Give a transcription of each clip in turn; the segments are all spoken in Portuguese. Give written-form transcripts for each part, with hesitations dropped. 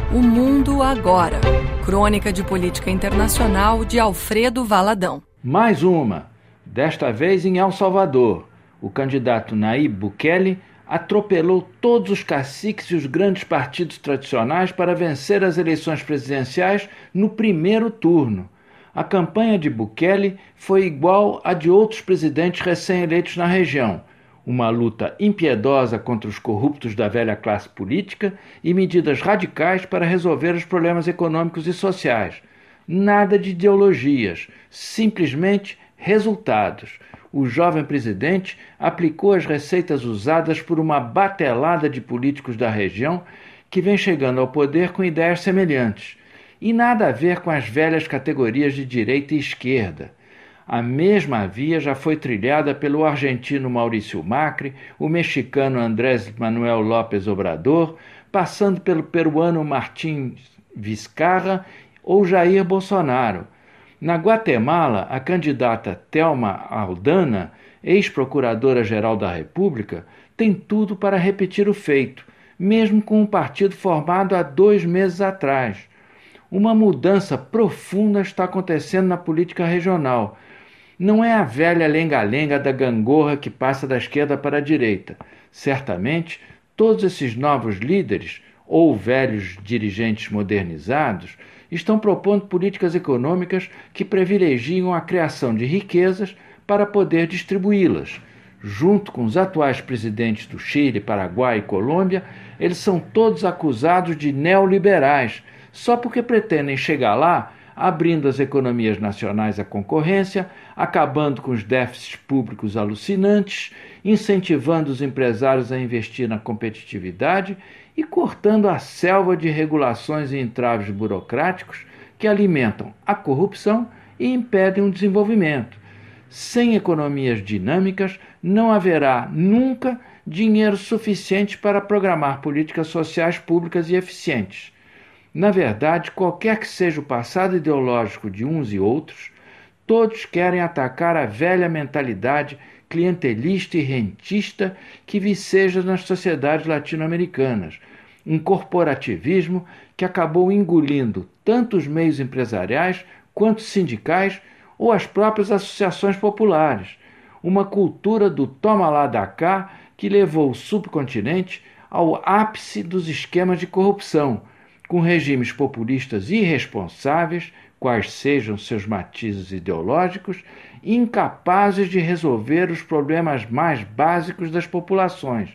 O Mundo Agora. Crônica de política internacional de Alfredo Valadão. Mais uma, desta vez em El Salvador. O candidato Nayib Bukele atropelou todos os caciques e os grandes partidos tradicionais para vencer as eleições presidenciais no primeiro turno. A campanha de Bukele foi igual à de outros presidentes recém-eleitos na região. Uma luta impiedosa contra os corruptos da velha classe política e medidas radicais para resolver os problemas econômicos e sociais. Nada de ideologias, simplesmente resultados. O jovem presidente aplicou as receitas usadas por uma batelada de políticos da região que vem chegando ao poder com ideias semelhantes. E nada a ver com as velhas categorias de direita e esquerda. A mesma via já foi trilhada pelo argentino Maurício Macri, o mexicano Andrés Manuel López Obrador, passando pelo peruano Martín Vizcarra ou Jair Bolsonaro. Na Guatemala, a candidata Thelma Aldana, ex-procuradora-geral da República, tem tudo para repetir o feito, mesmo com um partido formado há 2 meses atrás. Uma mudança profunda está acontecendo na política regional. Não é a velha lenga-lenga da gangorra que passa da esquerda para a direita. Certamente, todos esses novos líderes, ou velhos dirigentes modernizados, estão propondo políticas econômicas que privilegiam a criação de riquezas para poder distribuí-las. Junto com os atuais presidentes do Chile, Paraguai e Colômbia, eles são todos acusados de neoliberais, só porque pretendem chegar lá abrindo as economias nacionais à concorrência, acabando com os déficits públicos alucinantes, incentivando os empresários a investir na competitividade e cortando a selva de regulações e entraves burocráticos que alimentam a corrupção e impedem o desenvolvimento. Sem economias dinâmicas, não haverá nunca dinheiro suficiente para programar políticas sociais públicas e eficientes. Na verdade, qualquer que seja o passado ideológico de uns e outros, todos querem atacar a velha mentalidade clientelista e rentista que viceja nas sociedades latino-americanas, um corporativismo que acabou engolindo tanto os meios empresariais quanto os sindicais ou as próprias associações populares, uma cultura do toma lá da cá que levou o subcontinente ao ápice dos esquemas de corrupção, com regimes populistas irresponsáveis, quais sejam seus matizes ideológicos, incapazes de resolver os problemas mais básicos das populações.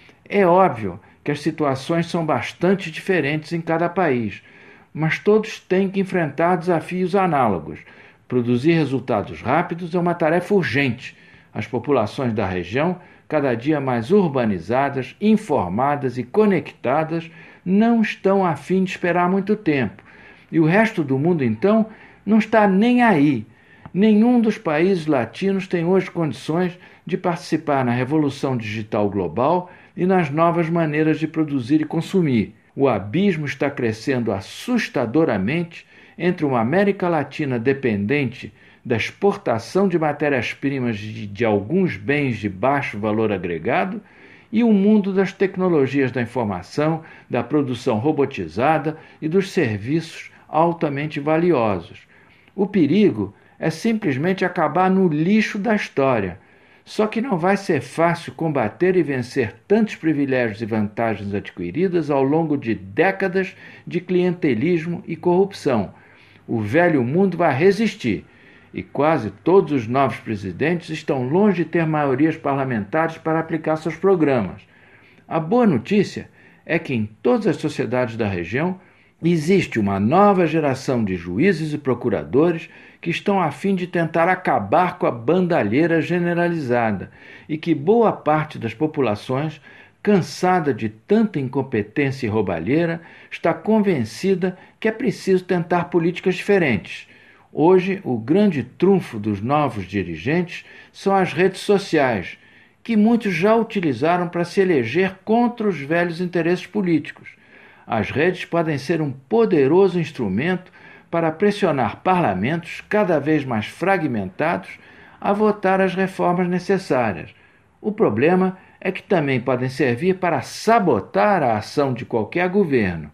É óbvio que as situações são bastante diferentes em cada país, mas todos têm que enfrentar desafios análogos. Produzir resultados rápidos é uma tarefa urgente. As populações da região, cada dia mais urbanizadas, informadas e conectadas, não estão a fim de esperar muito tempo. E o resto do mundo, então, não está nem aí. Nenhum dos países latinos tem hoje condições de participar na revolução digital global e nas novas maneiras de produzir e consumir. O abismo está crescendo assustadoramente entre uma América Latina dependente da exportação de matérias-primas de alguns bens de baixo valor agregado e o mundo das tecnologias da informação, da produção robotizada e dos serviços altamente valiosos. O perigo é simplesmente acabar no lixo da história. Só que não vai ser fácil combater e vencer tantos privilégios e vantagens adquiridas ao longo de décadas de clientelismo e corrupção. O velho mundo vai resistir, e quase todos os novos presidentes estão longe de ter maiorias parlamentares para aplicar seus programas. A boa notícia é que em todas as sociedades da região existe uma nova geração de juízes e procuradores que estão a fim de tentar acabar com a bandalheira generalizada e que boa parte das populações, cansada de tanta incompetência e roubalheira, está convencida que é preciso tentar políticas diferentes. Hoje, o grande trunfo dos novos dirigentes são as redes sociais, que muitos já utilizaram para se eleger contra os velhos interesses políticos. As redes podem ser um poderoso instrumento para pressionar parlamentos cada vez mais fragmentados a votar as reformas necessárias. O problema é que também podem servir para sabotar a ação de qualquer governo.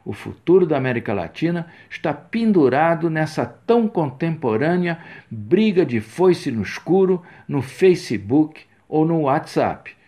O futuro da América Latina está pendurado nessa tão contemporânea briga de foice no escuro no Facebook ou no WhatsApp.